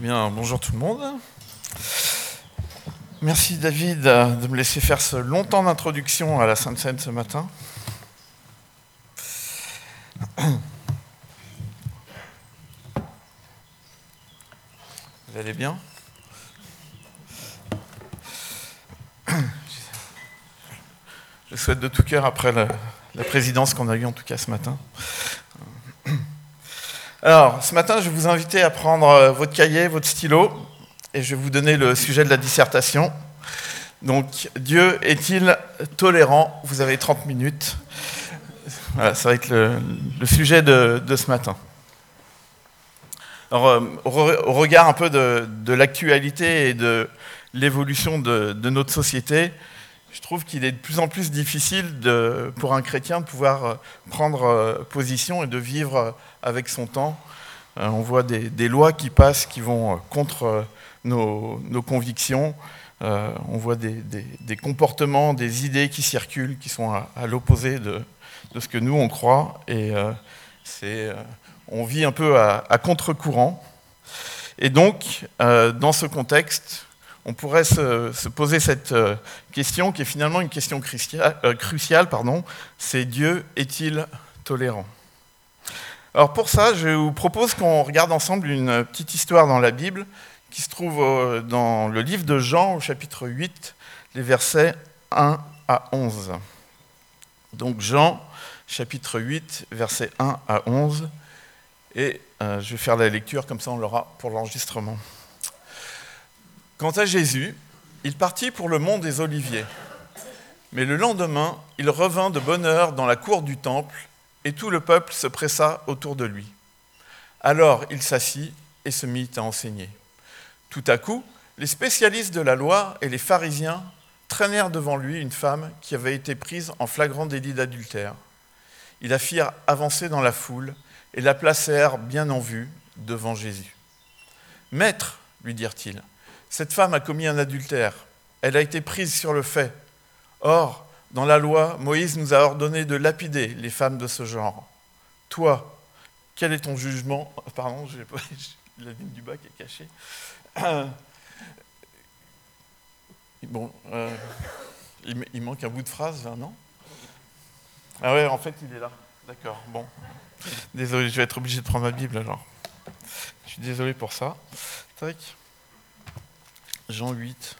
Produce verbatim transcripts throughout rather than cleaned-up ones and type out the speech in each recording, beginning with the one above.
Bien, bonjour tout le monde. Merci David de me laisser faire ce long temps d'introduction à la Sainte Seine ce matin. Vous allez bien ? Je souhaite de tout cœur après la, la présidence qu'on a eue en tout cas ce matin. Alors, ce matin, je vais vous inviter à prendre votre cahier, votre stylo, et je vais vous donner le sujet de la dissertation. Donc, Dieu est-il tolérant ? Vous avez trente minutes. Voilà, ça va être le, le sujet de, de ce matin. Alors, euh, au, au regard un peu de, de l'actualité et de l'évolution de, de notre société, je trouve qu'il est de plus en plus difficile de, pour un chrétien de pouvoir prendre position et de vivre avec son temps. Euh, on voit des, des lois qui passent qui vont contre nos, nos convictions. Euh, on voit des, des, des comportements, des idées qui circulent, qui sont à, à l'opposé de, de ce que nous, on croit. Et euh, c'est, euh, on vit un peu à, à contre-courant. Et donc, euh, dans ce contexte, on pourrait se, se poser cette euh, question qui est finalement une question cruciale, euh, cruciale pardon, c'est Dieu est-il tolérant ? Alors pour ça, je vous propose qu'on regarde ensemble une petite histoire dans la Bible qui se trouve euh, dans le livre de Jean au chapitre huit, les versets un à onze. Donc Jean, chapitre huit, versets un à onze, et euh, je vais faire la lecture, comme ça on l'aura pour l'enregistrement. Quant à Jésus, il partit pour le mont des Oliviers. Mais le lendemain, il revint de bonne heure dans la cour du temple, et tout le peuple se pressa autour de lui. Alors il s'assit et se mit à enseigner. Tout à coup, les spécialistes de la loi et les pharisiens traînèrent devant lui une femme qui avait été prise en flagrant délit d'adultère. Ils la firent avancer dans la foule et la placèrent bien en vue devant Jésus. « Maître, lui dirent-ils, cette femme a commis un adultère. Elle a été prise sur le fait. Or, dans la loi, Moïse nous a ordonné de lapider les femmes de ce genre. Toi, quel est ton jugement ?» Pardon, j'ai pas... la ligne du bac est cachée. Bon, euh, il, il manque un bout de phrase, là, non ? Ah ouais, en fait, il est là. D'accord, bon. Désolé, je vais être obligé de prendre ma Bible, alors. Je suis désolé pour ça. Tac. Jean huit.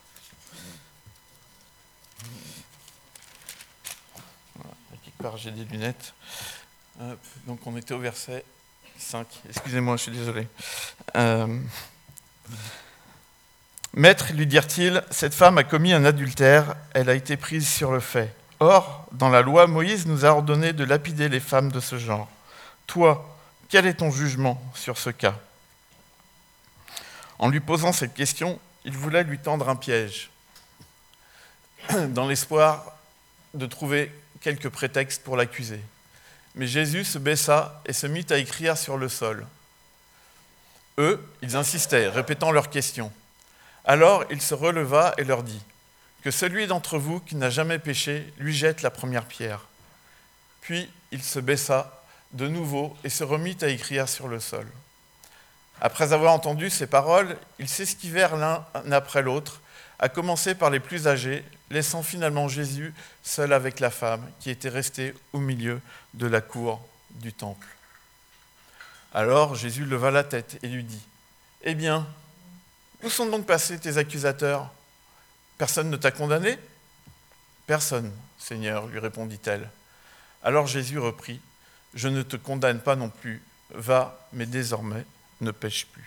Voilà, quelque part j'ai des lunettes. Hop, donc on était au verset cinq. Excusez-moi, je suis désolé. Euh... Maître, lui dirent-ils, cette femme a commis un adultère, elle a été prise sur le fait. Or, dans la loi, Moïse nous a ordonné de lapider les femmes de ce genre. Toi, quel est ton jugement sur ce cas ? En lui posant cette question, il voulait lui tendre un piège, dans l'espoir de trouver quelques prétextes pour l'accuser. Mais Jésus se baissa et se mit à écrire sur le sol. Eux, ils insistaient, répétant leurs questions. Alors il se releva et leur dit « Que celui d'entre vous qui n'a jamais péché lui jette la première pierre. » Puis il se baissa de nouveau et se remit à écrire sur le sol. Après avoir entendu ces paroles, ils s'esquivèrent l'un après l'autre, à commencer par les plus âgés, laissant finalement Jésus seul avec la femme qui était restée au milieu de la cour du temple. Alors Jésus leva la tête et lui dit « Eh bien, où sont donc passés tes accusateurs ? Personne ne t'a condamné ? » ?»« Personne, Seigneur, lui répondit-elle. Alors Jésus reprit « Je ne te condamne pas non plus, va, mais désormais, ne pêche plus. »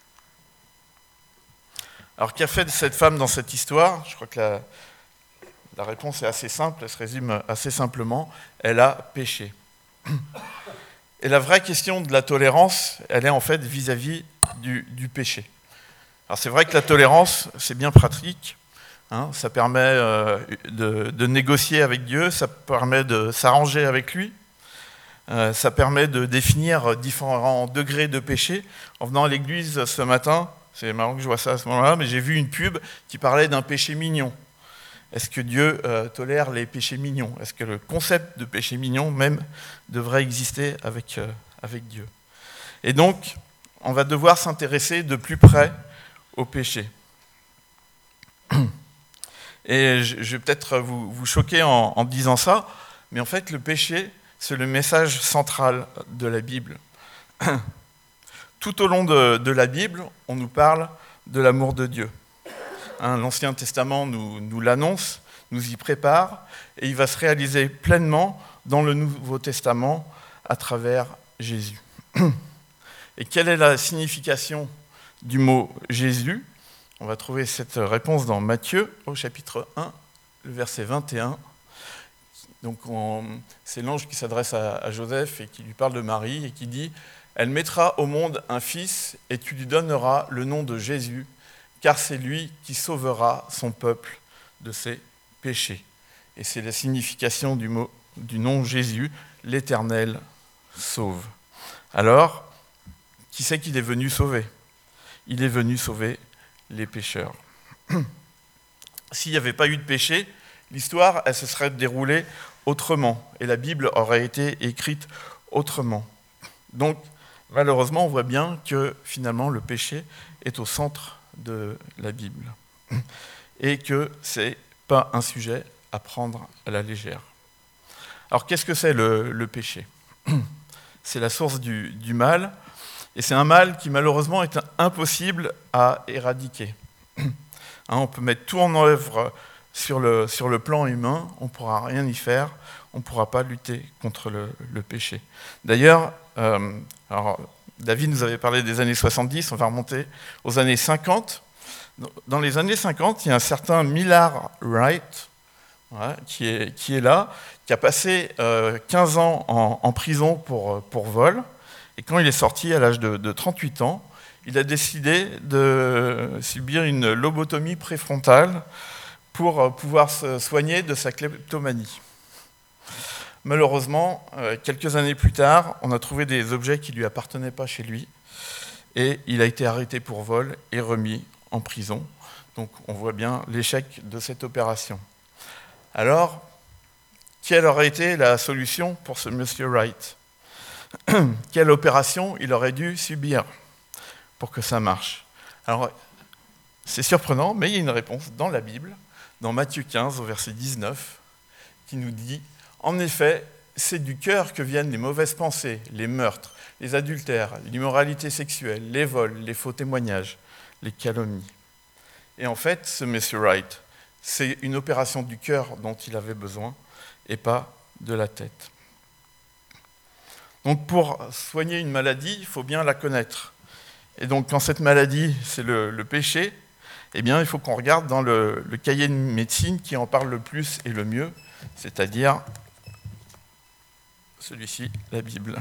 Alors, qu'a fait cette femme dans cette histoire ? Je crois que la, la réponse est assez simple, elle se résume assez simplement. Elle a péché. Et la vraie question de la tolérance, elle est en fait vis-à-vis du, du péché. Alors, c'est vrai que la tolérance, c'est bien pratique. Hein, ça permet euh, de, de négocier avec Dieu, ça permet de s'arranger avec lui. Euh, ça permet de définir différents degrés de péché. En venant à l'église ce matin, c'est marrant que je vois ça à ce moment-là, mais j'ai vu une pub qui parlait d'un péché mignon. Est-ce que Dieu euh, tolère les péchés mignons ? Est-ce que le concept de péché mignon même devrait exister avec, euh, avec Dieu ? Et donc, on va devoir s'intéresser de plus près au péché. Et je vais peut-être vous, vous choquer en, en disant ça, mais en fait, le péché, c'est le message central de la Bible. Tout au long de, de la Bible, on nous parle de l'amour de Dieu. Hein, l'Ancien Testament nous, nous l'annonce, nous y prépare, et il va se réaliser pleinement dans le Nouveau Testament à travers Jésus. Et quelle est la signification du mot Jésus ? On va trouver cette réponse dans Matthieu, au chapitre un, le verset vingt et un. Donc on, c'est l'ange qui s'adresse à, à Joseph et qui lui parle de Marie et qui dit « Elle mettra au monde un fils et tu lui donneras le nom de Jésus, car c'est lui qui sauvera son peuple de ses péchés. » Et c'est la signification du, mot, du nom Jésus, l'Éternel sauve. Alors, qui c'est qu'il est venu sauver ? Il est venu sauver les pécheurs. S'il n'y avait pas eu de péché, l'histoire, elle se serait déroulée autrement, et la Bible aurait été écrite autrement. Donc, malheureusement, on voit bien que finalement, le péché est au centre de la Bible, et que ce n'est pas un sujet à prendre à la légère. Alors, qu'est-ce que c'est le, le péché ? C'est la source du, du mal, et c'est un mal qui malheureusement est impossible à éradiquer. Hein, on peut mettre tout en œuvre sur le, sur le plan humain, on ne pourra rien y faire, on ne pourra pas lutter contre le, le péché. D'ailleurs, euh, alors, David nous avait parlé des années soixante-dix, on va remonter aux années cinquante. Dans les années cinquante, il y a un certain Millard Wright, ouais, qui, est, qui est là, qui a passé euh, quinze ans en, en prison pour, pour vol. Et quand il est sorti à l'âge de, de trente-huit ans, il a décidé de subir une lobotomie préfrontale pour pouvoir se soigner de sa kleptomanie. Malheureusement, euh, quelques années plus tard, on a trouvé des objets qui ne lui appartenaient pas chez lui et il a été arrêté pour vol et remis en prison. Donc on voit bien l'échec de cette opération. Alors, quelle aurait été la solution pour ce monsieur Wright ? Quelle opération il aurait dû subir pour que ça marche ? Alors, c'est surprenant, mais il y a une réponse dans la Bible, dans Matthieu quinze, au verset dix-neuf, qui nous dit « En effet, c'est du cœur que viennent les mauvaises pensées, les meurtres, les adultères, l'immoralité sexuelle, les vols, les faux témoignages, les calomnies. » Et en fait, ce monsieur Wright, c'est une opération du cœur dont il avait besoin, et pas de la tête. Donc pour soigner une maladie, il faut bien la connaître. Et donc quand cette maladie, c'est le, le péché, eh bien il faut qu'on regarde dans le, le cahier de médecine qui en parle le plus et le mieux, c'est-à-dire celui-ci, la Bible.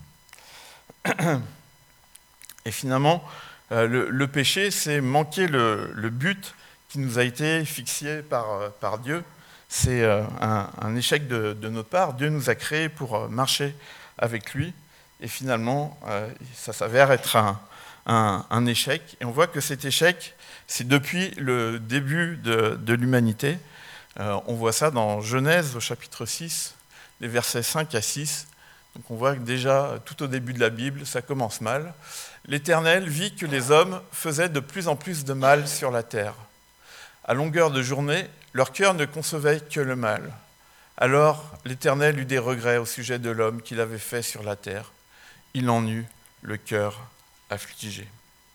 Et finalement, euh, le, le péché, c'est manquer le, le but qui nous a été fixé par, par Dieu. C'est euh, un, un échec de, de notre part. Dieu nous a créés pour marcher avec lui, et finalement, euh, ça s'avère être un, un, un échec. Et on voit que cet échec, c'est depuis le début de, de l'humanité. Euh, on voit ça dans Genèse, au chapitre six, les versets cinq à six. Donc on voit que déjà, tout au début de la Bible, ça commence mal. L'Éternel vit que les hommes faisaient de plus en plus de mal sur la terre. À longueur de journée, leur cœur ne concevait que le mal. Alors l'Éternel eut des regrets au sujet de l'homme qu'il avait fait sur la terre. Il en eut le cœur affligé.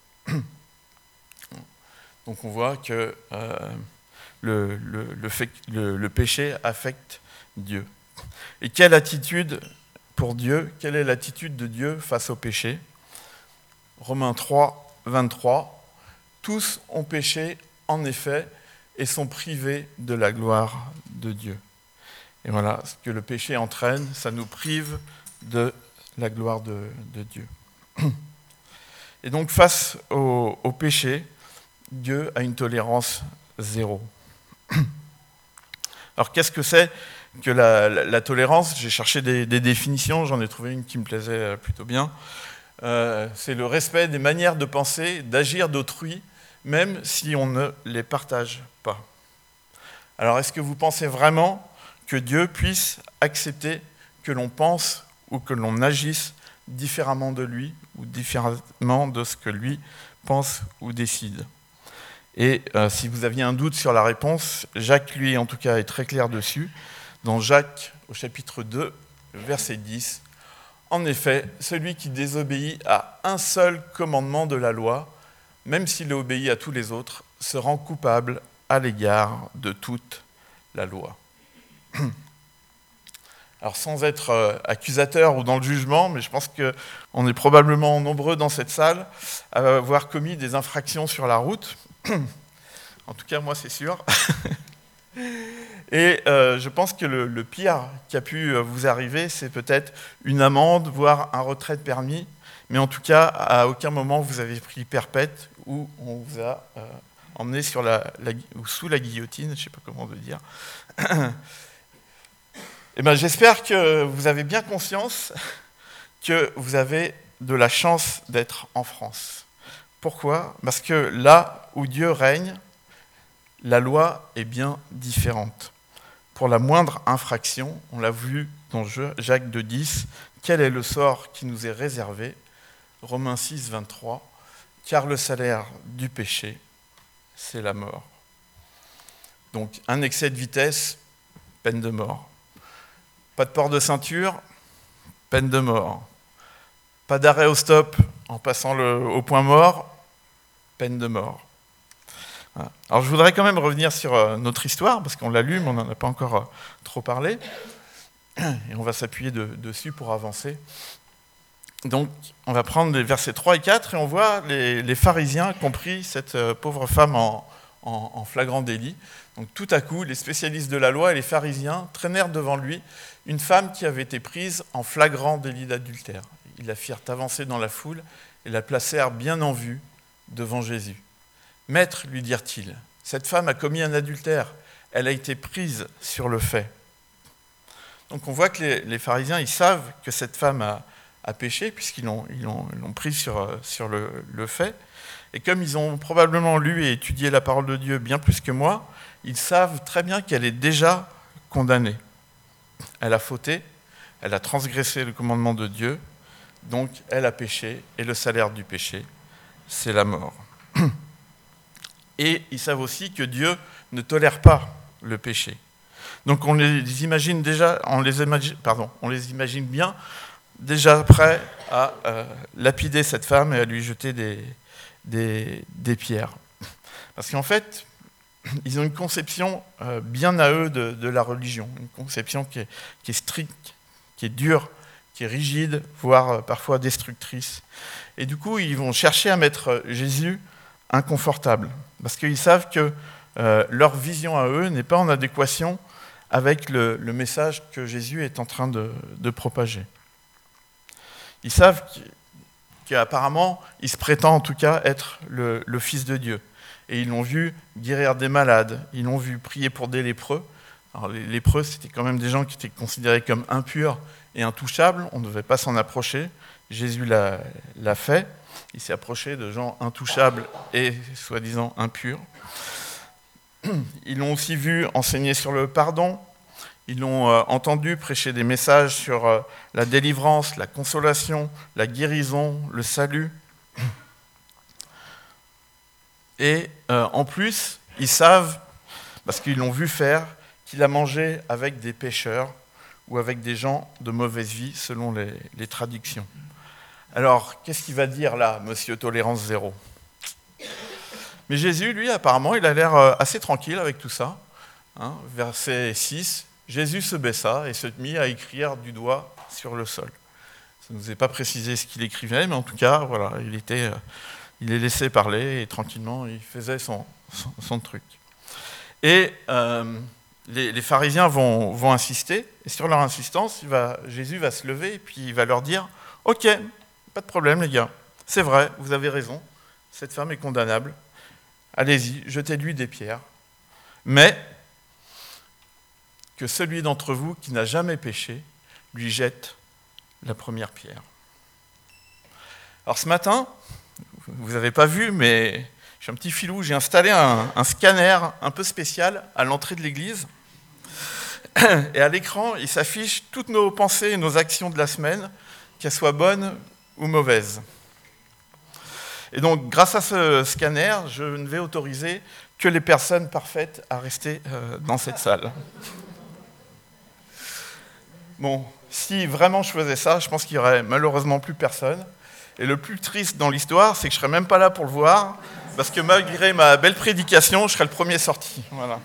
Donc on voit que euh, le, le, le, fait, le, le péché affecte Dieu. Et quelle attitude pour Dieu, quelle est l'attitude de Dieu face au péché ? Romains trois, vingt-trois. Tous ont péché, en effet, et sont privés de la gloire de Dieu. Et voilà, ce que le péché entraîne, ça nous prive de la gloire de, de Dieu. Et donc, face au, au péché, Dieu a une tolérance zéro. Alors, qu'est-ce que c'est que la, la, la tolérance ? J'ai cherché des, des définitions, j'en ai trouvé une qui me plaisait plutôt bien. Euh, c'est le respect des manières de penser, d'agir d'autrui, même si on ne les partage pas. Alors, est-ce que vous pensez vraiment que Dieu puisse accepter que l'on pense ou que l'on agisse différemment de lui ou différemment de ce que lui pense ou décide. Et euh, si vous aviez un doute sur la réponse, Jacques, lui, en tout cas, est très clair dessus. Dans Jacques, au chapitre deux, verset dix, « En effet, celui qui désobéit à un seul commandement de la loi, même s'il obéit à tous les autres, se rend coupable à l'égard de toute la loi. » Alors sans être accusateur ou dans le jugement, mais je pense qu'on est probablement nombreux dans cette salle à avoir commis des infractions sur la route. En tout cas, moi, c'est sûr. Et euh, je pense que le, le pire qui a pu vous arriver, c'est peut-être une amende, voire un retrait de permis. Mais en tout cas, à aucun moment vous avez pris perpète ou on vous a euh, emmené sur la, la, ou sous la guillotine, je ne sais pas comment on veut dire. Et ben, j'espère que vous avez bien conscience que vous avez de la chance d'être en France. Pourquoi ? Parce que là où Dieu règne, la loi est bien différente. Pour la moindre infraction, on l'a vu dans Jacques deux dix, quel est le sort qui nous est réservé ? Romains six vingt-trois, car le salaire du péché, c'est la mort. Donc un excès de vitesse, peine de mort. Pas de port de ceinture, peine de mort. Pas d'arrêt au stop en passant le, au point mort, peine de mort. Voilà. Alors je voudrais quand même revenir sur euh, notre histoire, parce qu'on l'a lu, mais on n'en a pas encore euh, trop parlé. Et on va s'appuyer de, dessus pour avancer. Donc on va prendre les versets trois et quatre, et on voit les, les pharisiens qui ont pris cette euh, pauvre femme en, en, en flagrant délit. Donc tout à coup, les spécialistes de la loi et les pharisiens traînèrent devant lui une femme qui avait été prise en flagrant délit d'adultère. Ils la firent avancer dans la foule et la placèrent bien en vue devant Jésus. « Maître, lui dirent-ils, cette femme a commis un adultère, elle a été prise sur le fait. » Donc on voit que les, les pharisiens, ils savent que cette femme a, a péché, puisqu'ils l'ont, ils l'ont, ils l'ont prise sur, sur le, le fait. Et comme ils ont probablement lu et étudié la parole de Dieu bien plus que moi, ils savent très bien qu'elle est déjà condamnée. Elle a fauté, elle a transgressé le commandement de Dieu, donc elle a péché, et le salaire du péché, c'est la mort. Et ils savent aussi que Dieu ne tolère pas le péché. Donc on les imagine déjà, on les imagine, pardon, on les imagine bien déjà prêts à euh, lapider cette femme et à lui jeter des, des, des pierres. Parce qu'en fait, ils ont une conception euh, bien à eux de, de la religion, une conception qui est, qui est stricte, qui est dure, qui est rigide, voire euh, parfois destructrice. Et du coup, ils vont chercher à mettre Jésus inconfortable, parce qu'ils savent que euh, leur vision à eux n'est pas en adéquation avec le, le message que Jésus est en train de, de propager. Ils savent qu'apparemment, il se prétend en tout cas être le, le Fils de Dieu. Et ils l'ont vu guérir des malades, ils l'ont vu prier pour des lépreux. Alors les lépreux, c'était quand même des gens qui étaient considérés comme impurs et intouchables, on ne devait pas s'en approcher. Jésus l'a, l'a fait, il s'est approché de gens intouchables et soi-disant impurs. Ils l'ont aussi vu enseigner sur le pardon, ils l'ont euh, entendu prêcher des messages sur euh, la délivrance, la consolation, la guérison, le salut. Et euh, en plus, ils savent, parce qu'ils l'ont vu faire, qu'il a mangé avec des pécheurs ou avec des gens de mauvaise vie, selon les, les traductions. Alors, qu'est-ce qu'il va dire là, monsieur Tolérance Zéro ? Mais Jésus, lui, apparemment, il a l'air assez tranquille avec tout ça. Hein, verset six, Jésus se baissa et se mit à écrire du doigt sur le sol. Ça ne nous est pas précisé ce qu'il écrivait, mais en tout cas, voilà, il était, il est laissé parler et tranquillement, il faisait son, son, son truc. Et euh, les, les pharisiens vont, vont insister, et sur leur insistance, il va, Jésus va se lever et puis il va leur dire « Ok, pas de problème les gars, c'est vrai, vous avez raison, cette femme est condamnable. Allez-y, jetez-lui des pierres, mais que celui d'entre vous qui n'a jamais péché lui jette la première pierre. » Alors ce matin, vous n'avez pas vu, mais je suis un petit filou, j'ai installé un, un scanner un peu spécial à l'entrée de l'église. Et à l'écran, il s'affiche toutes nos pensées et nos actions de la semaine. qu'elle soit bonne ou mauvaise. Et donc, grâce à ce scanner, je ne vais autoriser que les personnes parfaites à rester euh, dans cette salle. Bon, si vraiment je faisais ça, je pense qu'il n'y aurait malheureusement plus personne. Et le plus triste dans l'histoire, c'est que je ne serais même pas là pour le voir, parce que malgré ma belle prédication, je serais le premier sorti. Voilà.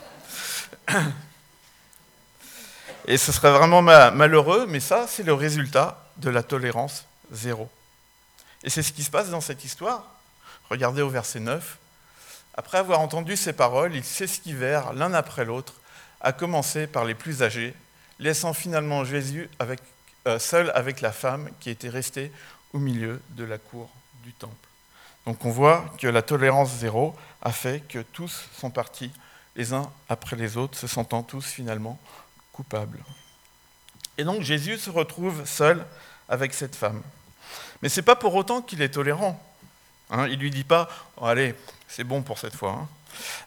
Et ce serait vraiment malheureux, mais ça, c'est le résultat de la tolérance zéro. Et c'est ce qui se passe dans cette histoire. Regardez au verset neuf. Après avoir entendu ces paroles, ils s'esquivèrent l'un après l'autre, à commencer par les plus âgés, laissant finalement Jésus avec, euh, seul avec la femme qui était restée au milieu de la cour du temple. Donc on voit que la tolérance zéro a fait que tous sont partis les uns après les autres, se sentant tous finalement coupables. Et donc Jésus se retrouve seul avec cette femme. Mais ce n'est pas pour autant qu'il est tolérant. Hein, il ne lui dit pas oh, « Allez, c'est bon pour cette fois. Hein. »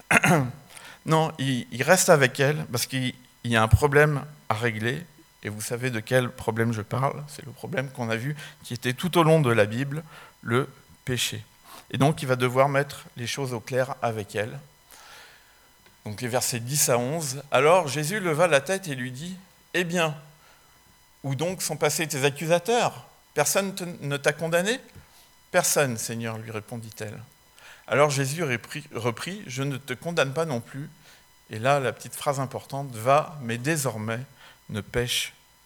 Non, il, il reste avec elle parce qu'il y a un problème à régler. Et vous savez de quel problème je parle. C'est le problème qu'on a vu qui était tout au long de la Bible, le péché. Et donc il va devoir mettre les choses au clair avec elle. Donc les versets dix à onze. Alors Jésus leva la tête et lui dit « Eh bien, où donc sont passés tes accusateurs ? Personne te, ne t'a condamné ? » « Personne, Seigneur, lui répondit-elle. Alors Jésus reprit, reprit « Je ne te condamne pas non plus. » Et là, la petite phrase importante, « Va, mais désormais, ne pêche plus. »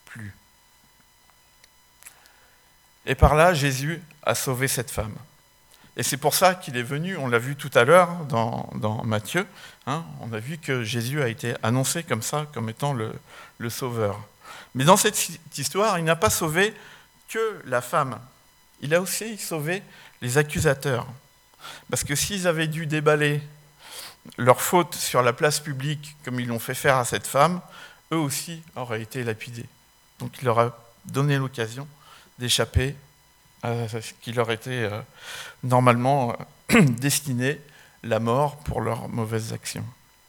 Et par là, Jésus a sauvé cette femme. Et c'est pour ça qu'il est venu, on l'a vu tout à l'heure dans, dans Matthieu, hein, on a vu que Jésus a été annoncé comme ça, comme étant le, le sauveur. Mais dans cette histoire, il n'a pas sauvé que la femme. Il a aussi sauvé les accusateurs. Parce que s'ils avaient dû déballer leur faute sur la place publique, comme ils l'ont fait faire à cette femme, eux aussi auraient été lapidés. Donc il leur a donné l'occasion d'échapper à ce qui leur était euh, normalement euh, destiné, la mort pour leurs mauvaises actions.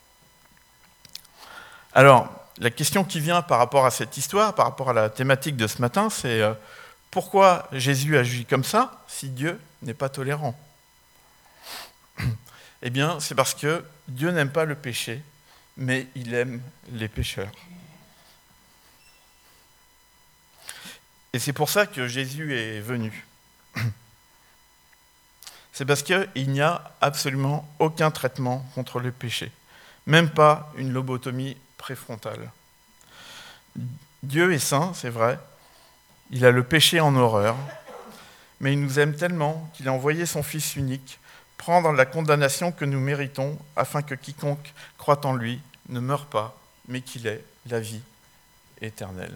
Alors, la question qui vient par rapport à cette histoire, par rapport à la thématique de ce matin, c'est euh, pourquoi Jésus agit comme ça si Dieu n'est pas tolérant ? Eh bien, c'est parce que Dieu n'aime pas le péché, mais il aime les pécheurs. Et c'est pour ça que Jésus est venu. C'est parce qu'il n'y a absolument aucun traitement contre le péché, même pas une lobotomie préfrontale. Dieu est saint, c'est vrai, il a le péché en horreur, mais il nous aime tellement qu'il a envoyé son Fils unique prendre la condamnation que nous méritons afin que quiconque croit en lui ne meure pas, mais qu'il ait la vie éternelle.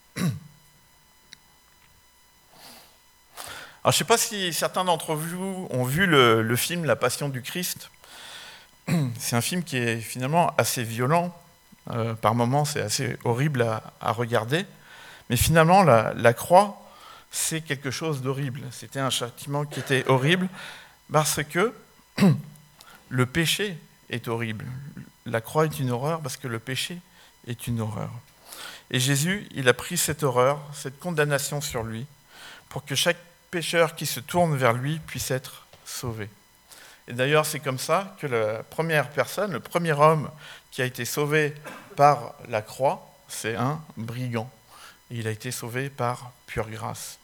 Alors, je ne sais pas si certains d'entre vous ont vu le, le film La Passion du Christ. C'est un film qui est finalement assez violent. Euh, par moments, c'est assez horrible à, à regarder. Mais finalement, la, la croix, c'est quelque chose d'horrible. C'était un châtiment qui était horrible parce que le péché est horrible. La croix est une horreur parce que le péché est une horreur. Et Jésus, il a pris cette horreur, cette condamnation sur lui, pour que chaque pécheur qui se tourne vers lui puisse être sauvé. Et d'ailleurs, c'est comme ça que la première personne, le premier homme qui a été sauvé par la croix, c'est un brigand. Et il a été sauvé par pure grâce.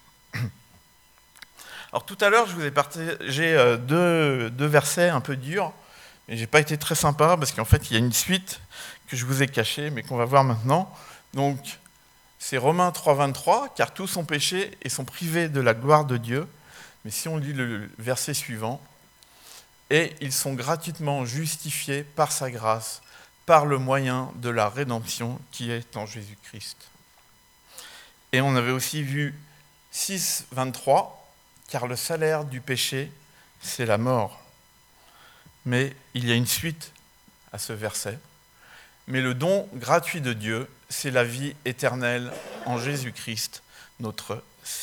Alors tout à l'heure, je vous ai partagé deux, deux versets un peu durs, mais je n'ai pas été très sympa parce qu'en fait, il y a une suite que je vous ai cachée, mais qu'on va voir maintenant. Donc, c'est Romains trois, vingt-trois, « Car tous ont péché et sont privés de la gloire de Dieu. » Mais si on lit le verset suivant, « Et ils sont gratuitement justifiés par sa grâce, par le moyen de la rédemption qui est en Jésus-Christ. » Et on avait aussi vu six, vingt-trois, « Car le salaire du péché, c'est la mort. » Mais il y a une suite à ce verset. « Mais le don gratuit de Dieu, c'est la vie éternelle en Jésus-Christ, notre Seigneur. »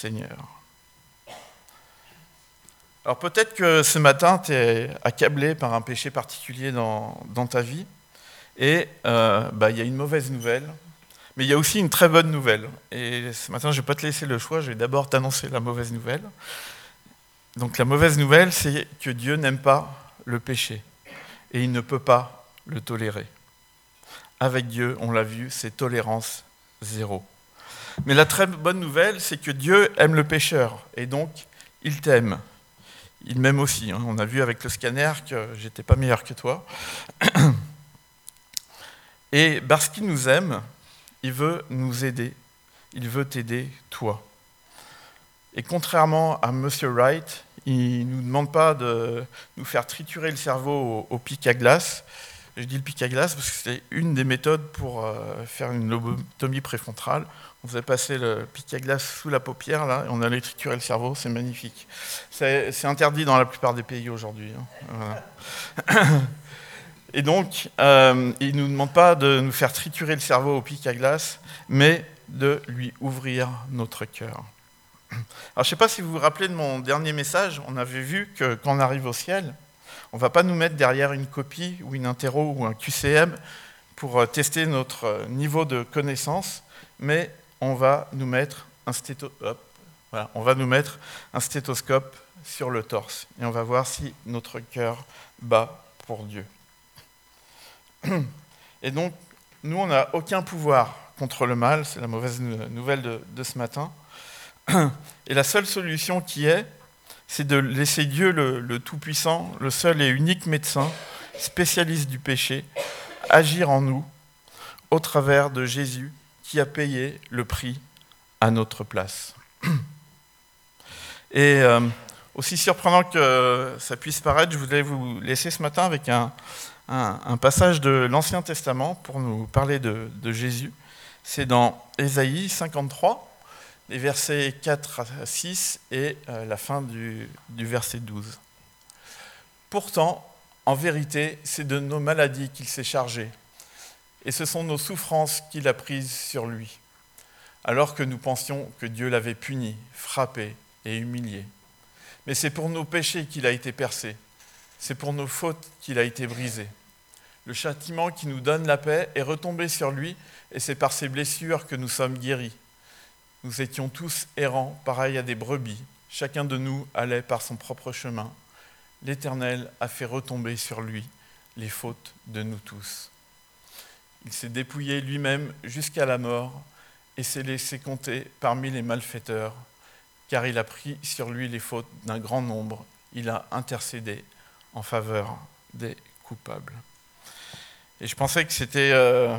Alors peut-être que ce matin, tu es accablé par un péché particulier dans, dans ta vie, et euh, bah, y a une mauvaise nouvelle, Mais il y a aussi une très bonne nouvelle. Et ce matin, je ne vais pas te laisser le choix, je vais d'abord t'annoncer la mauvaise nouvelle. Donc la mauvaise nouvelle, c'est que Dieu n'aime pas le péché. Et il ne peut pas le tolérer. Avec Dieu, on l'a vu, c'est tolérance zéro. Mais la très bonne nouvelle, c'est que Dieu aime le pécheur. Et donc, il t'aime. Il m'aime aussi. Hein. On a vu avec le scanner que j'étais pas meilleur que toi. Et parce qu'il nous aime, il veut nous aider. Il veut t'aider, toi. Et contrairement à Monsieur Wright, il ne nous demande pas de nous faire triturer le cerveau au, au pic à glace. Je dis le pic à glace parce que c'est une des méthodes pour euh, faire une lobotomie préfrontale. On faisait passer le pic à glace sous la paupière, là, et on allait triturer le cerveau, c'est magnifique. C'est, c'est interdit dans la plupart des pays aujourd'hui. Hein. Voilà. Et donc, euh, il ne nous demande pas de nous faire triturer le cerveau au pic à glace, mais de lui ouvrir notre cœur. Alors, je ne sais pas si vous vous rappelez de mon dernier message, on avait vu que quand on arrive au ciel, on ne va pas nous mettre derrière une copie ou une interro ou un Q C M pour tester notre niveau de connaissance, mais on va nous mettre un, stéto... Hop, voilà, on va nous mettre un stéthoscope sur le torse et on va voir si notre cœur bat pour Dieu. Et donc, nous, on n'a aucun pouvoir contre le mal, c'est la mauvaise nouvelle de, de ce matin. Et la seule solution qui est, c'est de laisser Dieu, le, le Tout-Puissant, le seul et unique médecin, spécialiste du péché, agir en nous au travers de Jésus qui a payé le prix à notre place. Et euh, aussi surprenant que ça puisse paraître, je voulais vous laisser ce matin avec un, un, un passage de l'Ancien Testament pour nous parler de, de Jésus. C'est dans Ésaïe cinquante-trois, les versets quatre à six et euh, la fin du, du verset douze. Pourtant, en vérité, c'est de nos maladies qu'il s'est chargé, et ce sont nos souffrances qu'il a prises sur lui, alors que nous pensions que Dieu l'avait puni, frappé et humilié. Mais c'est pour nos péchés qu'il a été percé, c'est pour nos fautes qu'il a été brisé. Le châtiment qui nous donne la paix est retombé sur lui, et c'est par ses blessures que nous sommes guéris. Nous étions tous errants, pareils à des brebis. Chacun de nous allait par son propre chemin. L'Éternel a fait retomber sur lui les fautes de nous tous. Il s'est dépouillé lui-même jusqu'à la mort et s'est laissé compter parmi les malfaiteurs, car il a pris sur lui les fautes d'un grand nombre. Il a intercédé en faveur des coupables. Et je pensais que c'était... Euh,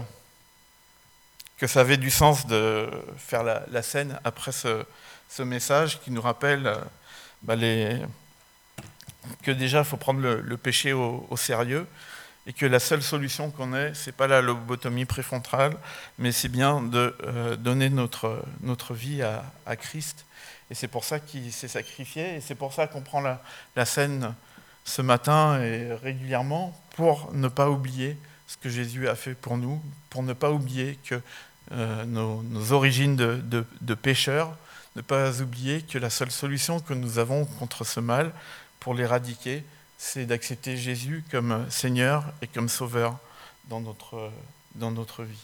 que ça avait du sens de faire la, la scène après ce, ce message qui nous rappelle euh, bah les, que déjà il faut prendre le, le péché au, au sérieux et que la seule solution qu'on ait, ce n'est pas la lobotomie préfrontale, mais c'est bien de euh, donner notre, notre vie à, à Christ. Et c'est pour ça qu'il s'est sacrifié, et c'est pour ça qu'on prend la, la scène ce matin et régulièrement pour ne pas oublier ce que Jésus a fait pour nous, pour ne pas oublier que euh, nos, nos origines de, de, de pécheurs, ne pas oublier que la seule solution que nous avons contre ce mal, pour l'éradiquer, c'est d'accepter Jésus comme Seigneur et comme Sauveur dans notre, dans notre vie.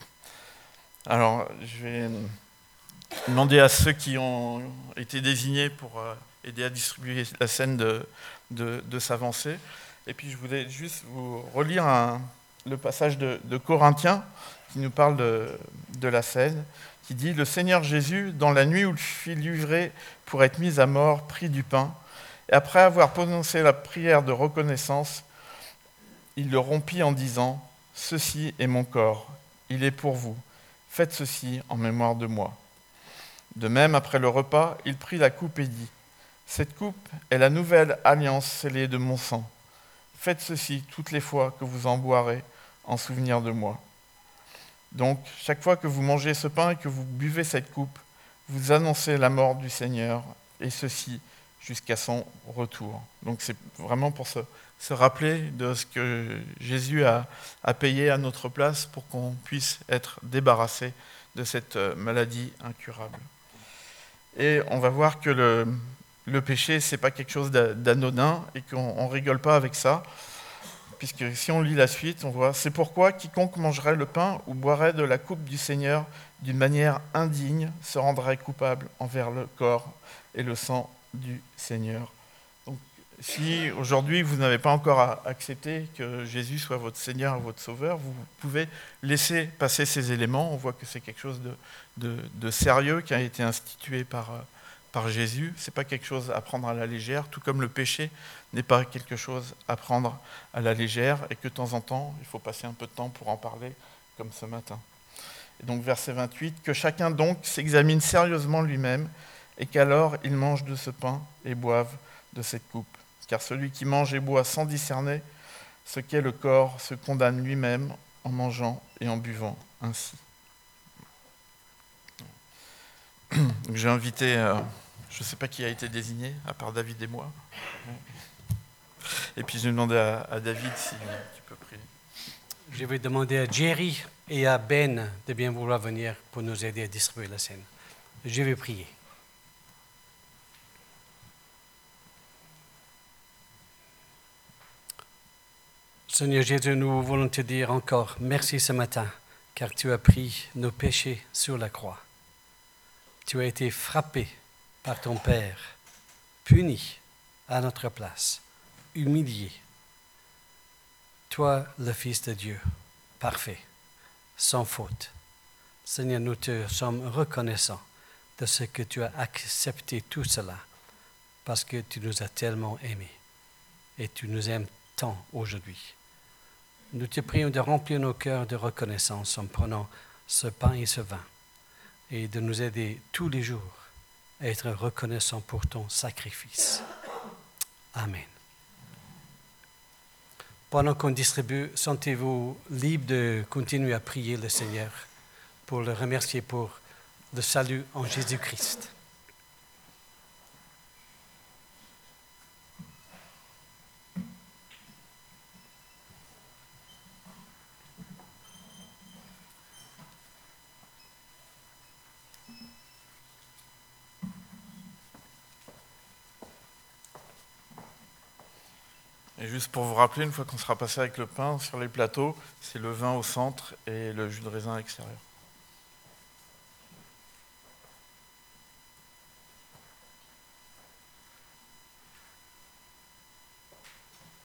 Alors, je vais demander à ceux qui ont été désignés pour aider à distribuer la scène de, de, de s'avancer. Et puis, je voulais juste vous relire un... le passage de, de Corinthiens qui nous parle de, de la scène, qui dit « Le Seigneur Jésus, dans la nuit où il fut livré pour être mis à mort, prit du pain, et après avoir prononcé la prière de reconnaissance, il le rompit en disant « Ceci est mon corps, il est pour vous, faites ceci en mémoire de moi. » De même, après le repas, il prit la coupe et dit « Cette coupe est la nouvelle alliance scellée de mon sang. Faites ceci toutes les fois que vous en boirez en souvenir de moi. Donc, chaque fois que vous mangez ce pain et que vous buvez cette coupe, vous annoncez la mort du Seigneur, et ceci jusqu'à son retour. » Donc c'est vraiment pour se, se rappeler de ce que Jésus a, a payé à notre place pour qu'on puisse être débarrassé de cette maladie incurable. Et on va voir que le, le péché, ce n'est pas quelque chose d'anodin et qu'on ne rigole pas avec ça, puisque si on lit la suite, on voit « C'est pourquoi quiconque mangerait le pain ou boirait de la coupe du Seigneur d'une manière indigne se rendrait coupable envers le corps et le sang du Seigneur. » Donc, si aujourd'hui vous n'avez pas encore accepté que Jésus soit votre Seigneur et votre Sauveur, vous pouvez laisser passer ces éléments. On voit que c'est quelque chose de, de, de sérieux qui a été institué par, par Jésus. Ce n'est pas quelque chose à prendre à la légère, tout comme le péché n'est pas quelque chose à prendre à la légère et que de temps en temps, il faut passer un peu de temps pour en parler, comme ce matin. Et donc verset vingt-huit, « Que chacun donc s'examine sérieusement lui-même et qu'alors il mange de ce pain et boive de cette coupe. Car celui qui mange et boit sans discerner ce qu'est le corps se condamne lui-même en mangeant et en buvant ainsi. » Donc j'ai invité, euh, je ne sais pas qui a été désigné, à part David et moi. Et puis je vais demander à, à David si tu peux prier. Je vais demander à Jerry et à Ben de bien vouloir venir pour nous aider à distribuer la scène. Je vais prier. Seigneur Jésus, nous voulons te dire encore merci ce matin, car tu as pris nos péchés sur la croix. Tu as été frappé par ton Père, puni à notre place, humilié. Toi, le Fils de Dieu, parfait, sans faute. Seigneur, nous te sommes reconnaissants de ce que tu as accepté tout cela, parce que tu nous as tellement aimés et tu nous aimes tant aujourd'hui. Nous te prions de remplir nos cœurs de reconnaissance en prenant ce pain et ce vin et de nous aider tous les jours à être reconnaissants pour ton sacrifice. Amen. Pendant qu'on distribue, sentez-vous libre de continuer à prier le Seigneur pour le remercier pour le salut en Jésus-Christ. Et juste pour vous rappeler, une fois qu'on sera passé avec le pain sur les plateaux, c'est le vin au centre et le jus de raisin à l'extérieur.